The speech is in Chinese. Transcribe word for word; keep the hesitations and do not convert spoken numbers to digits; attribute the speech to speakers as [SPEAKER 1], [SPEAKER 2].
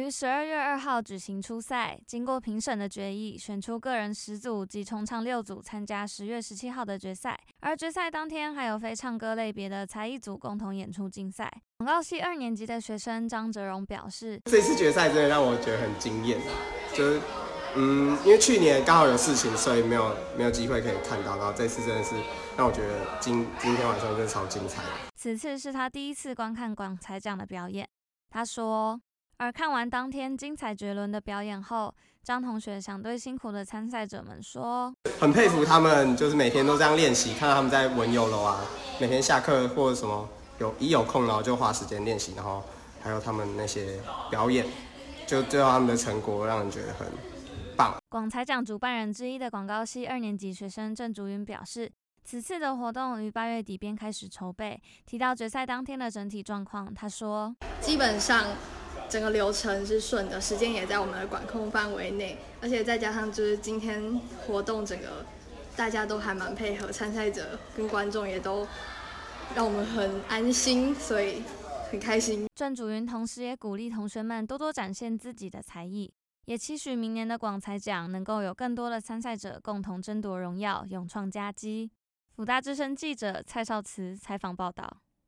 [SPEAKER 1] 于十二月二号举行初赛，经过评审的决议，选出个人十组及重唱六组参加十月十七号的决赛。而决赛当天还有非唱歌类别的才艺组共同演出竞赛。广告系二年级的学生张哲荣表示，
[SPEAKER 2] 这次决赛真的让我觉得很惊艳，就是嗯，因为去年刚好有事情，所以没有没有机会可以看到，然后这次真的是让我觉得今今天晚上真的超精彩的。
[SPEAKER 1] 此次是他第一次观看广才奖的表演，他说。而看完当天精彩绝伦的表演后，张同学想对辛苦的参赛者们说：
[SPEAKER 2] 很佩服他们，就是每天都这样练习，看到他们在文游楼啊，每天下课或者什么有一有空，然后就花时间练习，然后还有他们那些表演，就最后他们的成果让人觉得很棒。
[SPEAKER 1] 广才奖主办人之一的广告系二年级学生郑竹云表示，此次的活动于八月底便开始筹备。提到决赛当天的整体状况，他说：
[SPEAKER 3] 基本上。整个流程是顺的，时间也在我们的管控范围内，而且再加上就是今天活动整个大家都还蛮配合，参赛者跟观众也都让我们很安心，所以很开心。
[SPEAKER 1] 郑主云同时也鼓励同学们多多展现自己的才艺，也期许明年的广才奖能够有更多的参赛者共同争夺荣耀，勇创佳绩。辅大之声记者蔡少慈采访报道。